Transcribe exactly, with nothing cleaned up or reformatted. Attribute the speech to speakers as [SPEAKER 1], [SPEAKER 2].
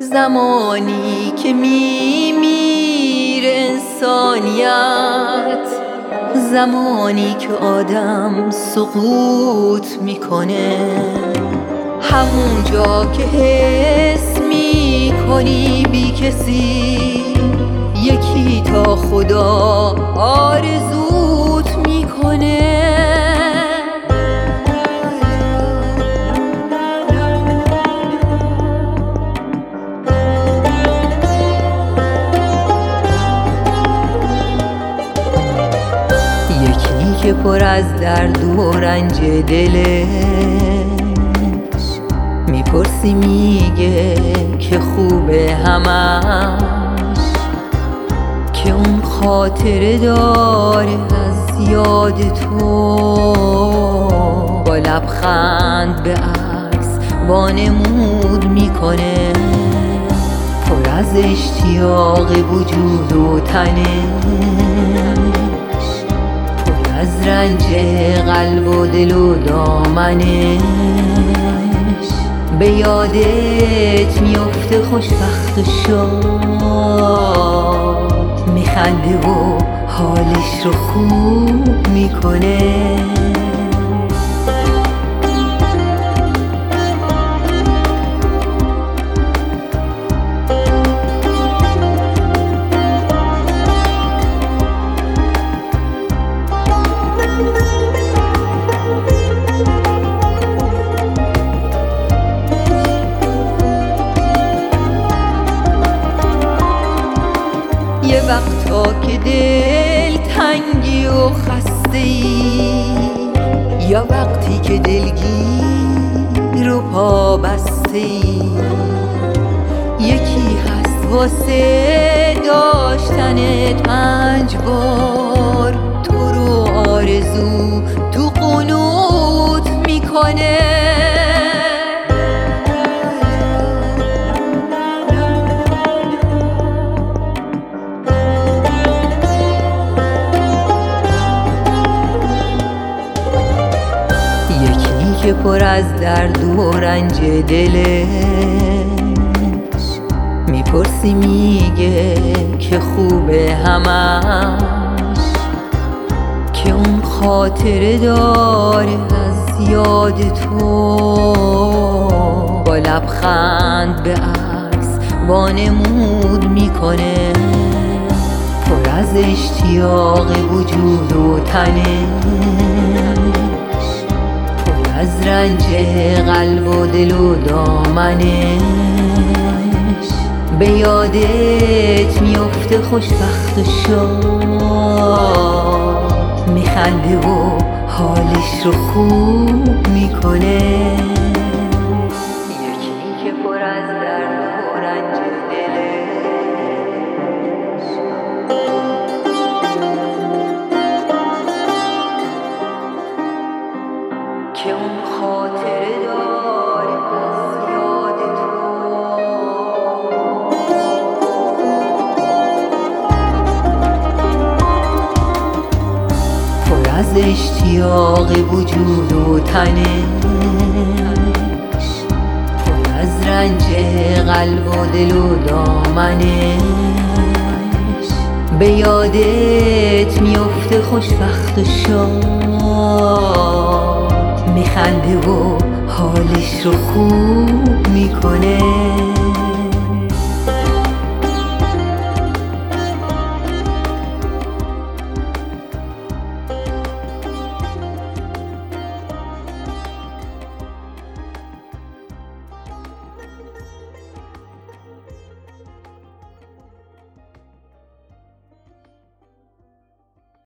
[SPEAKER 1] زمانی که میمیر انسانیت، زمانی که آدم سقوط میکنه، همون جا که حس میکنی بی کسی، یکی تا خدا آرزوت میکنه. یکی که پر از درد و رنج دلش، میپرسی میگه که خوبه همش، که اون خاطره داره از یاد تو، با لبخند به عکس وانمود میکنه، پر از اشتیاق وجود و تنش، از رنج قلب و دل و دامنش. به یادت میفته خوشبخت و شاد، میخنده و حالش رو خوب میکنه. یه وقتا که دل تنگی و خسته ای، یا وقتی که دلگیر و پا بسته ای، یکی هست واسه داشتنت پنج بار تو رو آرزو تو قنوت میکنه. که پر از درد و رنج دلش، میپرسی میگه که خوبه همش، که اون خاطره داره از یاد تو، با لبخند به عکس وانمود میکنه، پر از اشتیاق وجود و تنش، از رنج قلب و دل و دامنش. به یادت میفته خوشبخت و شاد، میخنده و حالش رو خوب میکنه. یکی که پر از درد و رنج دلش، که اون خاطره داره از یاد تو، پر از اشتیاق وجود و تنش، پر از رنج قلب و دل و دامنش. به یادت میفته خوشبخت و شاد، میخنده و حالش رو خوب میکنه.